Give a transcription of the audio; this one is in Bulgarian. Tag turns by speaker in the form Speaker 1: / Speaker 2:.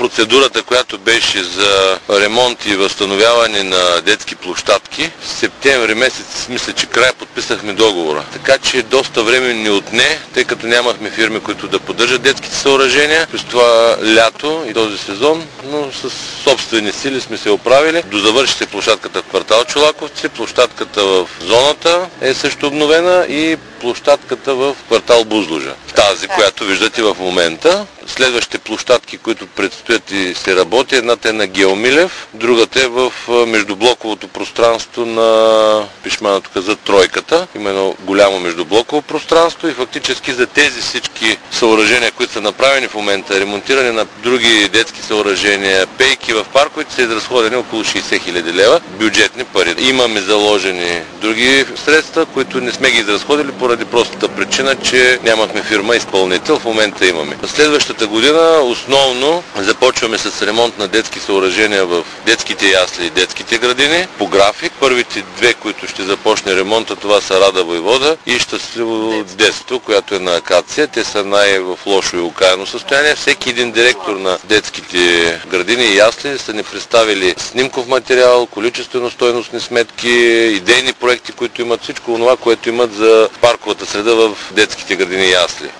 Speaker 1: процедурата, която беше за ремонт и възстановяване на детски площадки, в септември месец, мисля, че края подписахме договора. Така че доста време ни отне, тъй като нямахме фирми, които да поддържат детските съоръжения през това лято и този сезон, но с собствени сили сме се оправили. Дозавърши се площадката в квартал Чолаковци, площадката в зоната е също обновена и площадката в квартал Бузлужа. Тази, която виждате в момента. Следващите площадки, които предстоят и се работи, едната е на Геомилев, другата е в междублоковото пространство на Пишмана, тук за тройката. Има едно голямо междублоково пространство и фактически за тези всички съоръжения, които са направени в момента, ремонтиране на други детски съоръжения, пейки в парковете, са изразходени около 60 хиляди лева бюджетни пари. Имаме заложени други средства, които не сме ги изразходили поради простата причина, че нямахме фирма изпълнител. В момента имаме. Следващата година основно започваме с ремонт на детски съоръжения в детските ясли и детските градини. По график, първите две, които ще започне ремонта, това са Рада Войвода и Щастливо детство, която е на Акация. Те са в лошо и окаяно състояние. Всеки един директор на детските градини и ясли са ни представили снимков материал, количествено-стойностни сметки, идейни проекти, които имат всичко това, което имат за парковата среда в детските градини и ясли.